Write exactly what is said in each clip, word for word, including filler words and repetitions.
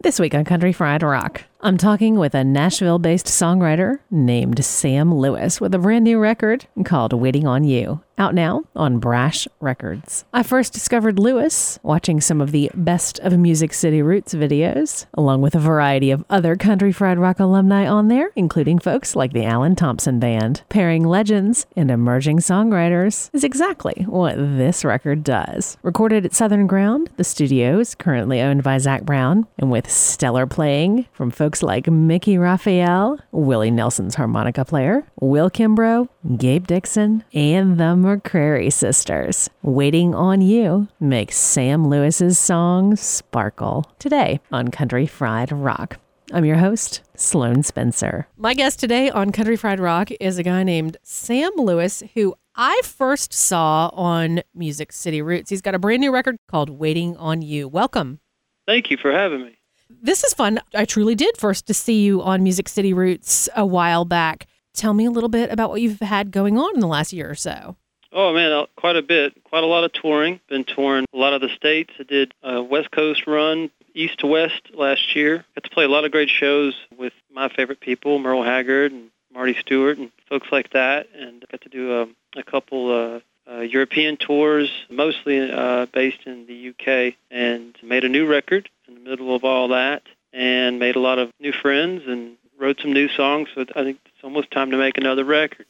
This week on Country Fried Rock, I'm talking with a Nashville-based songwriter named Sam Lewis with a brand new record called Waiting on You, out now on Brash Records. I first discovered Lewis watching some of the Best of Music City Roots videos, along with a variety of other Country Fried Rock alumni on there, including folks like the Alan Thompson Band. Pairing legends and emerging songwriters is exactly what this record does. Recorded at Southern Ground, the studio is currently owned by Zach Brown, and with stellar playing from folks like Mickey Raphael, Willie Nelson's harmonica player, Will Kimbrough, Gabe Dixon, and the McCrary Sisters. Waiting on You makes Sam Lewis's song sparkle. Today on Country Fried Rock. I'm your host, Sloan Spencer. My guest today on Country Fried Rock is a guy named Sam Lewis, who I first saw on Music City Roots. He's got a brand new record called Waiting on You. Welcome. Thank you for having me. This is fun. I truly did first to see you on Music City Roots a while back. Tell me a little bit about what you've had going on in the last year or so. Oh, man, quite a bit. Quite a lot of touring. Been touring a lot of the states. I did a West Coast run, east to west last year. Got to play a lot of great shows with my favorite people, Merle Haggard and Marty Stewart and folks like that. And got to do a, a couple uh, uh, European tours, mostly uh, based in the U K, and made a new record in the middle of all that, and made a lot of new friends and wrote some new songs. So I think it's almost time to make another record.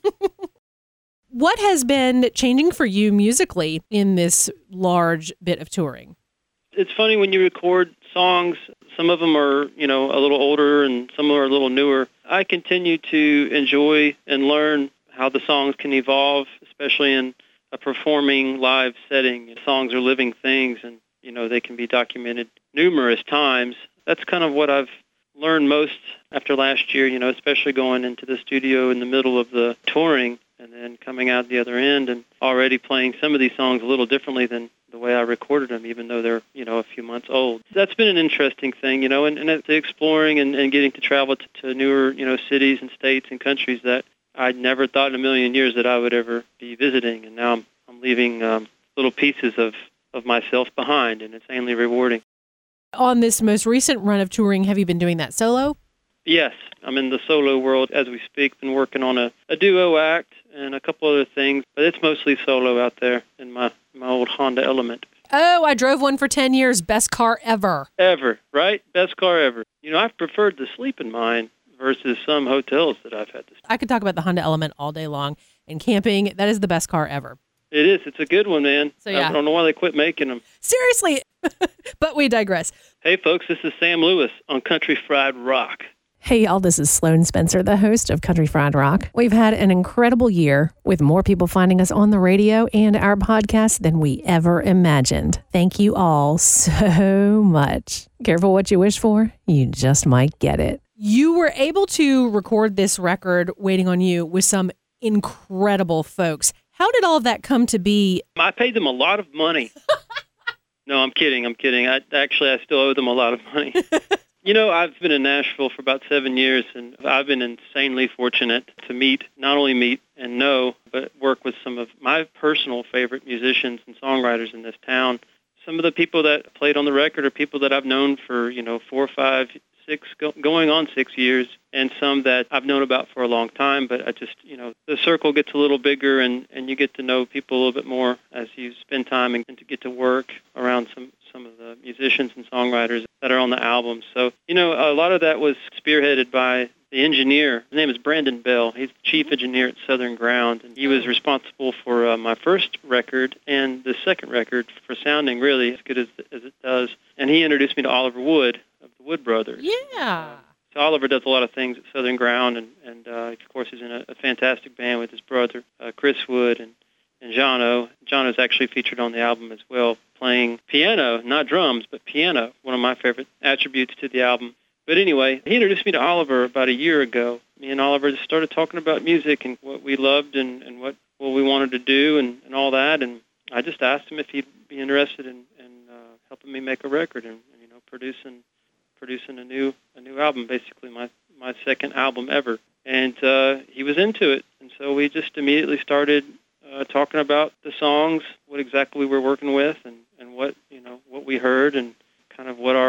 What has been changing for you musically in this large bit of touring? It's funny when you record songs, some of them are, you know, a little older and some are a little newer. I continue to enjoy and learn how the songs can evolve, especially in a performing live setting. Songs are living things and, you know, they can be documented numerous times. That's kind of what I've learned most after last year, you know, especially going into the studio in the middle of the touring and then coming out the other end and already playing some of these songs a little differently than the way I recorded them, even though they're, you know, a few months old. That's been an interesting thing, you know, and, and it's exploring and, and getting to travel to, to newer, you know, cities and states and countries that I'd never thought in a million years that I would ever be visiting. And now I'm, I'm leaving um, little pieces of, of myself behind, and it's insanely rewarding. On this most recent run of touring, have you been doing that solo? Yes, I'm in the solo world as we speak. Been working on a, a duo act and a couple other things, but it's mostly solo out there in my, my old Honda Element. Oh, I drove one for ten years. Best car ever. Ever, right? Best car ever. You know, I've preferred to sleep in mine versus some hotels that I've had to stay. I could talk about the Honda Element all day long. And camping, that is the best car ever. It is. It's a good one, man. So, yeah. I don't know why they quit making them. Seriously. But we digress. Hey, folks, this is Sam Lewis on Country Fried Rock. Hey, y'all, this is Sloan Spencer, the host of Country Fried Rock. We've had an incredible year with more people finding us on the radio and our podcast than we ever imagined. Thank you all so much. Careful what you wish for. You just might get it. You were able to record this record, Waiting on You, with some incredible folks. How did all of that come to be? I paid them a lot of money. No, I'm kidding. I'm kidding. I, actually, I still owe them a lot of money. You know, I've been in Nashville for about seven years, and I've been insanely fortunate to meet, not only meet and know, but work with some of my personal favorite musicians and songwriters in this town. Some of the people that played on the record are people that I've known for, you know, four, five, six, go, going on six years, and some that I've known about for a long time, but I just, you know, the circle gets a little bigger, and, and you get to know people a little bit more as you spend time and, and to get to work around some some of the musicians and songwriters that are on the album. So, you know, a lot of that was spearheaded by the engineer. His name is Brandon Bell. He's the chief engineer at Southern Ground, and he was responsible for uh, my first record and the second record for sounding really as good as, as it does. And he introduced me to Oliver Wood of the Wood Brothers. Yeah. Um, so Oliver does a lot of things at Southern Ground, and, and uh, of course he's in a, a fantastic band with his brother, uh, Chris Wood, and, and Jono. Jono's actually featured on the album as well, playing piano, not drums, but piano, one of my favorite attributes to the album. But anyway, he introduced me to Oliver about a year ago. Me and Oliver just started talking about music and what we loved and, and what, what we wanted to do and, and all that. And I just asked him if he'd be interested in, in uh, helping me make a record and, and you know producing producing a new a new album, basically my my second album ever. And uh, he was into it, and so we just immediately started uh, talking about the songs, what exactly we were working with, and, and what you know what we heard, and kind of what our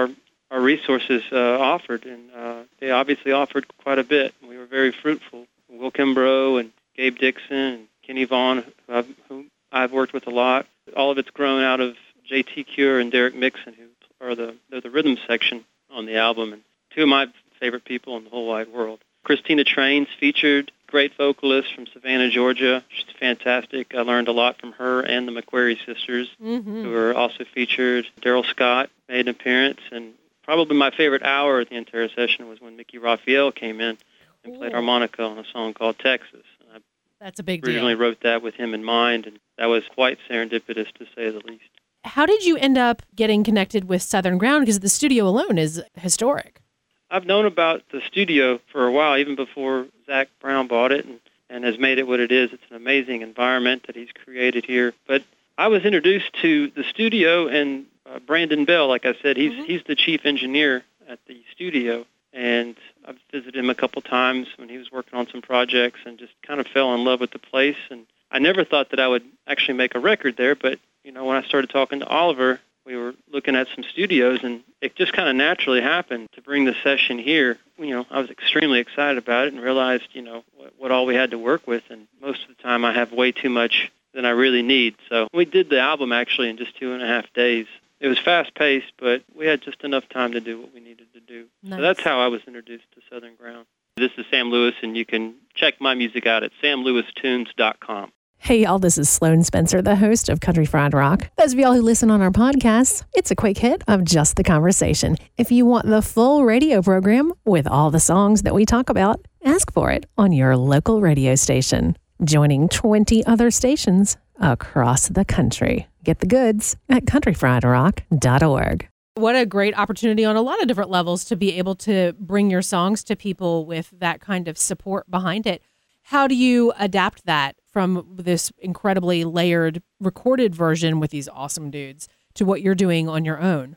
our resources uh, offered, and uh, they obviously offered quite a bit. We were very fruitful. Will Kimbrough and Gabe Dixon and Kenny Vaughn, who I've, who I've worked with a lot. All of it's grown out of J T Cure and Derek Mixon, who are the they're the rhythm section on the album, and two of my favorite people in the whole wide world. Christina Trains featured, great vocalist from Savannah, Georgia. She's fantastic. I learned a lot from her and the McQuarrie sisters, mm-hmm. who were also featured. Daryl Scott made an appearance, and probably my favorite hour of the entire session was when Mickey Raphael came in and cool. played harmonica on a song called Texas. And I That's a big deal. Originally wrote that with him in mind, and that was quite serendipitous, to say the least. How did you end up getting connected with Southern Ground? Because the studio alone is historic. I've known about the studio for a while, even before Zach Brown bought it and, and has made it what it is. It's an amazing environment that he's created here. But I was introduced to the studio, and uh, Brandon Bell, like I said, he's mm-hmm. he's the chief engineer at the studio. And I've visited him a couple times when he was working on some projects and just kind of fell in love with the place. And I never thought that I would actually make a record there, but, you know, when I started talking to Oliver, we were looking at some studios, and it just kind of naturally happened to bring the session here. You know, I was extremely excited about it and realized, you know, what, what all we had to work with. And most of the time I have way too much than I really need. So we did the album actually in just two and a half days. It was fast-paced, but we had just enough time to do what we needed to do. Nice. So that's how I was introduced to Southern Ground. This is Sam Lewis, and you can check my music out at sam lewis tunes dot com. Hey, y'all, this is Sloan Spencer, the host of Country Fried Rock. Those of y'all who listen on our podcasts, it's a quick hit of just the conversation. If you want the full radio program with all the songs that we talk about, ask for it on your local radio station, joining twenty other stations across the country. Get the goods at country fried rock dot org. What a great opportunity on a lot of different levels to be able to bring your songs to people with that kind of support behind it. How do you adapt that from this incredibly layered recorded version with these awesome dudes to what you're doing on your own?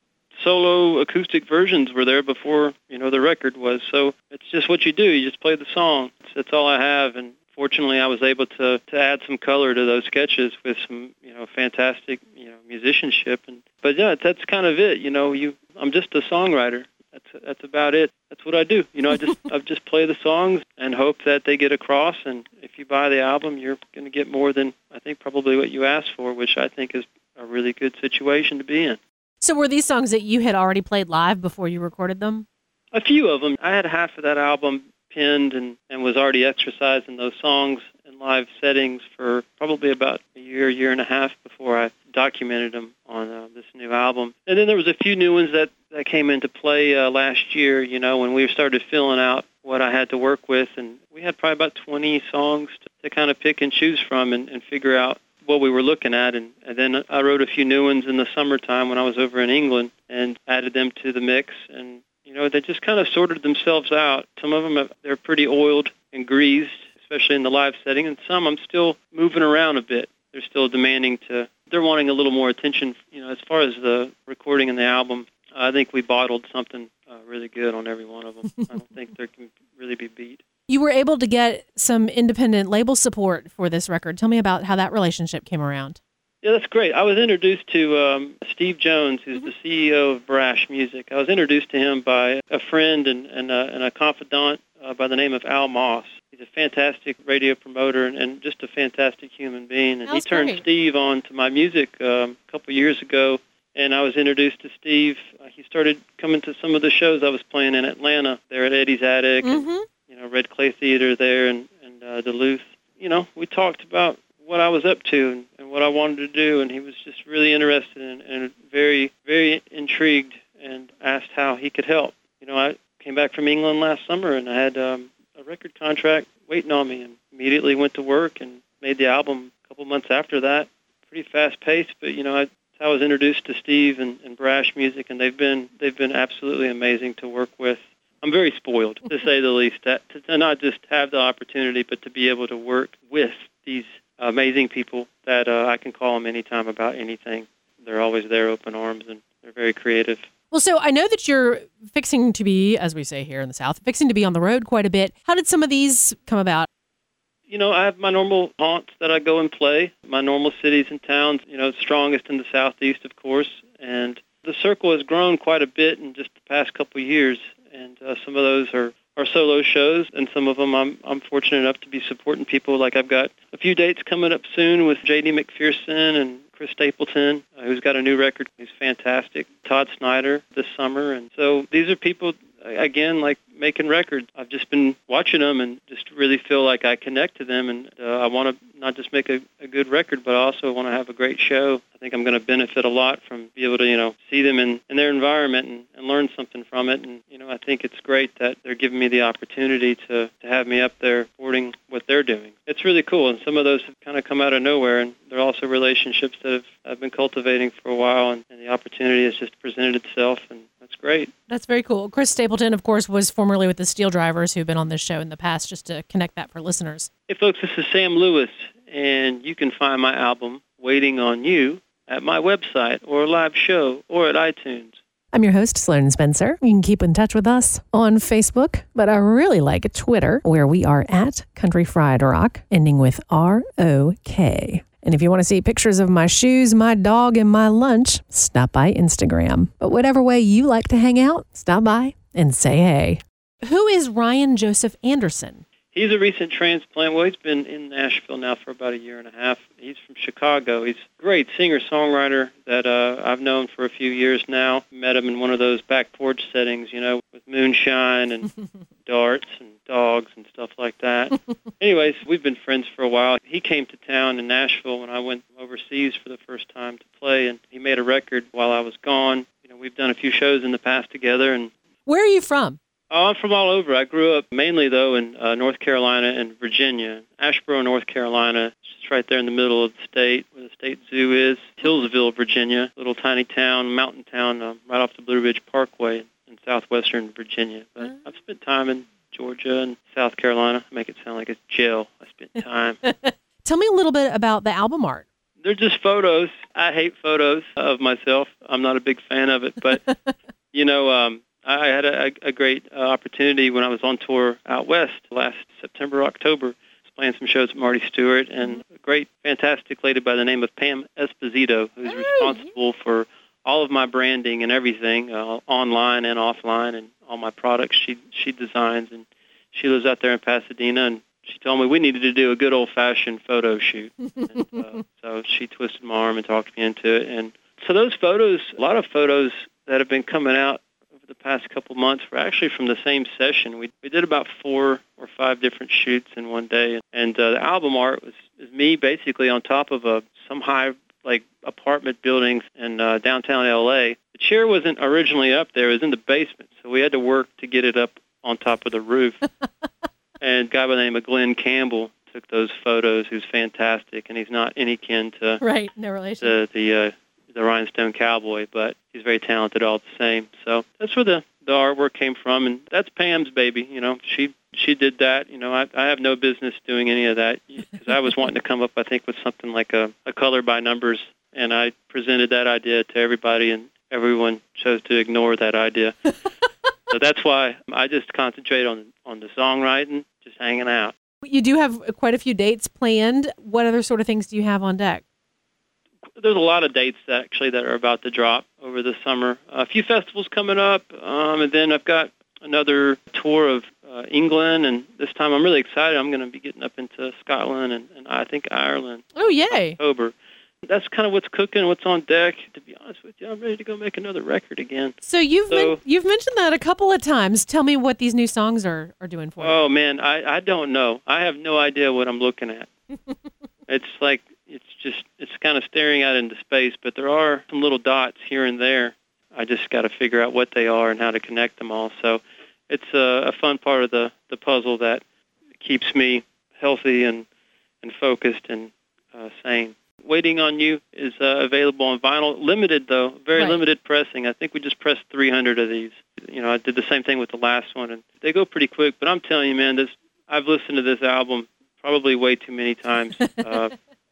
Solo acoustic versions were there before, you know, the record was. So it's just what you do. You just play the song. That's all I have. And fortunately, I was able to, to add some color to those sketches with some, you know, fantastic, you know, musicianship. And but yeah, that's kind of it. You know, you I'm just a songwriter. That's that's about it. That's what I do. You know, I just I just play the songs and hope that they get across. And if you buy the album, you're going to get more than I think probably what you asked for, which I think is a really good situation to be in. So were these songs that you had already played live before you recorded them? A few of them. I had half of that album pinned and, and was already exercising those songs in live settings for probably about a year, year and a half before I documented them on uh, this new album. And then there was a few new ones that, that came into play uh, last year, you know, when we started filling out what I had to work with. And we had probably about twenty songs to, to kind of pick and choose from and, and figure out what we were looking at. And, and then I wrote a few new ones in the summertime when I was over in England and added them to the mix. And you know, they just kind of sorted themselves out. Some of them, have, they're pretty oiled and greased, especially in the live setting, and some I'm still moving around a bit. They're still demanding to, they're wanting a little more attention. You know, as far as the recording and the album, I think we bottled something uh, really good on every one of them. I don't think there can really be beat. You were able to get some independent label support for this record. Tell me about how that relationship came around. Yeah, that's great. I was introduced to um, Steve Jones, who's mm-hmm. the C E O of Brash Music. I was introduced to him by a friend and, and, a, and a confidant uh, by the name of Al Moss. He's a fantastic radio promoter and, and just a fantastic human being. And That's he turned great. Steve on to my music um, a couple years ago, and I was introduced to Steve. Uh, he started coming to some of the shows I was playing in Atlanta, there at Eddie's Attic, mm-hmm. and you know, Red Clay Theater there and, and uh, Duluth. You know, we talked about what I was up to and, and what I wanted to do, and he was just really interested and, and very, very intrigued and asked how he could help. You know, I came back from England last summer, and I had um, a record contract waiting on me, and immediately went to work and made the album a couple months after that. Pretty fast-paced, but, you know, I, I was introduced to Steve and, and Brash Music, and they've been they've been absolutely amazing to work with. I'm very spoiled, to say the least, that, to, to not just have the opportunity, but to be able to work with these amazing people that uh, I can call them anytime about anything. They're always there, open arms, and they're very creative. Well, so I know that you're fixing to be, as we say here in the South, fixing to be on the road quite a bit. How did some of these come about? You know, I have my normal haunts that I go and play, my normal cities and towns, you know, strongest in the Southeast, of course, and The circle has grown quite a bit in just the past couple of years, and uh, some of those are, are solo shows, and some of them I'm I'm fortunate enough to be supporting people. Like I've got a few dates coming up soon with J D McPherson and Chris Stapleton, uh, who's got a new record. He's fantastic. Todd Snyder this summer. And so these are people, again, like making records. I've just been watching them and just really feel like I connect to them. And uh, I want to not just make a, a good record, but I also want to have a great show. I think I'm going to benefit a lot from being able to, you know, see them in, in their environment and, and learn something from it. And, you know, I think it's great that they're giving me the opportunity to, to have me up there supporting what they're doing. It's really cool. And some of those have kind of come out of nowhere. And they're also relationships that have, I've been cultivating for a while. And, and the opportunity has just presented itself. And that's great. That's very cool. Chris Stapleton, of course, was formerly with the Steel Drivers, who've been on this show in the past, just to connect that for listeners. Hey, folks, this is Sam Lewis, and you can find my album, Waiting on You, at my website or a live show or at iTunes. I'm your host, Sloan Spencer. You can keep in touch with us on Facebook, but I really like Twitter, where we are at Country Fried Rock, ending with R O K. And if you want to see pictures of my shoes, my dog, and my lunch, stop by Instagram. But whatever way you like to hang out, stop by and say hey. Who is Ryan Joseph Anderson? He's a recent transplant. Well, he's been in Nashville now for about a year and a half. He's from Chicago. He's a great singer-songwriter that uh, I've known for a few years now. Met him in one of those back porch settings, you know, with moonshine and darts and dogs and stuff like that. Anyways, we've been friends for a while. He came to town in Nashville when I went overseas for the first time to play, and he made a record while I was gone. You know, we've done a few shows in the past together. And where are you from? Oh, I'm from all over. I grew up mainly, though, in uh, North Carolina and Virginia. Asheboro, North Carolina, just right there in the middle of the state where the state zoo is. Hillsville, Virginia, little tiny town, mountain town, um, right off the Blue Ridge Parkway in southwestern Virginia. But uh-huh. I've spent time in Georgia and South Carolina. I make it sound like it's jail. I spent time. Tell me a little bit about the album art. They're just photos. I hate photos of myself. I'm not a big fan of it, but, you know, um, I had a, a great uh, opportunity when I was on tour out west last September, October. I was playing some shows with Marty Stewart and a great, fantastic lady by the name of Pam Esposito, who's oh, responsible yeah. for all of my branding and everything, uh, online and offline, and all my products she she designs. And she lives out there in Pasadena, and she told me we needed to do a good old-fashioned photo shoot. and, uh, so she twisted my arm and talked me into it. And so those photos, a lot of photos that have been coming out the past couple months were actually from the same session. We we did about four or five different shoots in one day, and uh, the album art was is me basically on top of a some high like apartment buildings in uh, downtown L A. The chair wasn't originally up there; it was in the basement, so we had to work to get it up on top of the roof. And a guy by the name of Glenn Campbell took those photos. He was fantastic, and he's not any kin to right, no relation. to the uh, the Rhinestone Cowboy, but he's very talented all the same. So that's where the, the artwork came from, and that's Pam's baby. You know, she she did that. You know, I, I have no business doing any of that because I was wanting to come up, I think, with something like a, a color by numbers, and I presented that idea to everybody, and everyone chose to ignore that idea. So that's why I just concentrate on on the songwriting, just hanging out. You do have quite a few dates planned. What other sort of things do you have on deck? There's a lot of dates that actually that are about to drop over the summer. A few festivals coming up, um, and then I've got another tour of uh, England, and this time I'm really excited. I'm going to be getting up into Scotland and, and I think Ireland. Oh, yay. October. That's kind of what's cooking, what's on deck. To be honest with you, I'm ready to go make another record again. So you've so, men- you've mentioned that a couple of times. Tell me what these new songs are, are doing for you. Oh, man, I, I don't know. I have no idea what I'm looking at. It's like, it's just, it's kind of staring out into space, but there are some little dots here and there. I just got to figure out what they are and how to connect them all. So it's a, a fun part of the, the puzzle that keeps me healthy and, and focused and uh, sane. Waiting on You is uh, available on vinyl. Limited, though, very right. limited pressing. I think we just pressed three hundred of these. You know, I did the same thing with the last one, and they go pretty quick. But I'm telling you, man, this I've listened to this album probably way too many times. Uh,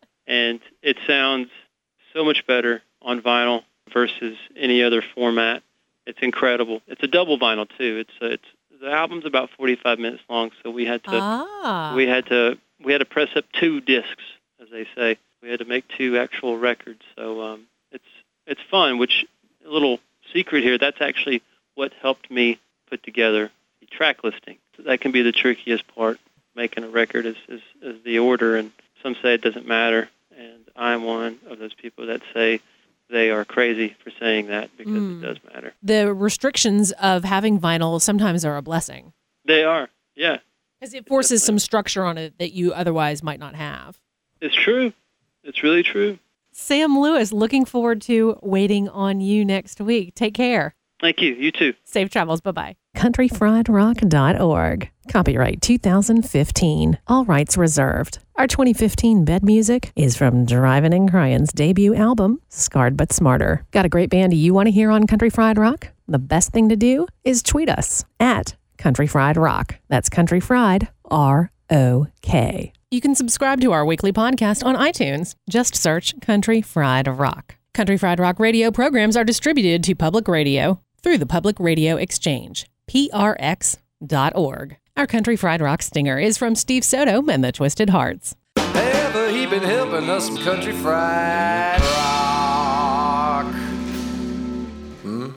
and it sounds so much better on vinyl versus any other format. It's incredible. It's a double vinyl too. It's a, it's the album's about forty-five minutes long, so we had to ah. we had to we had to press up two discs, as they say. We had to make two actual records. So um, it's it's fun. Which a little secret here, that's actually what helped me put together the track listing. So that can be the trickiest part, making a record is, is, is the order, and some say it doesn't matter, and I'm one of those people that say they are crazy for saying that because mm. it does matter. The restrictions of having vinyl sometimes are a blessing. They are, yeah. Because it forces some structure on it that you otherwise might not have. It's true. It's really true. Sam Lewis, looking forward to Waiting on You next week. Take care. Thank you. You too. Safe travels. Bye-bye. country fried rock dot org. Copyright two thousand fifteen. All rights reserved. Our twenty fifteen bed music is from Drivin' and Cryin's debut album, Scarred But Smarter. Got a great band you want to hear on Country Fried Rock? The best thing to do is tweet us at Country Fried Rock. That's Country Fried, R O K. You can subscribe to our weekly podcast on iTunes. Just search Country Fried Rock. Country Fried Rock radio programs are distributed to public radio through the Public Radio Exchange, P R X dot org. Our Country Fried Rock stinger is from Steve Soto and the Twisted Hearts. Ever he been helping us some country fried rock. Hmm?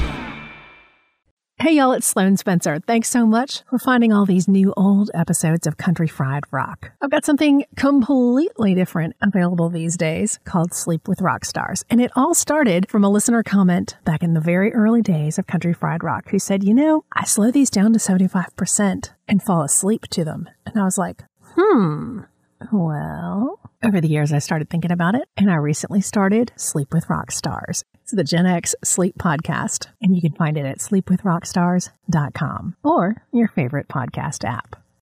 Hey y'all, it's Sloan Spencer. Thanks so much for finding all these new old episodes of Country Fried Rock. I've got something completely different available these days called Sleep with Rock Stars. And it all started from a listener comment back in the very early days of Country Fried Rock who said, you know, I slow these down to seventy-five percent and fall asleep to them. And I was like, hmm, well, over the years I started thinking about it, and I recently started Sleep with Rock Stars. It's the Gen X Sleep Podcast, and you can find it at sleep with rock stars dot com or your favorite podcast app.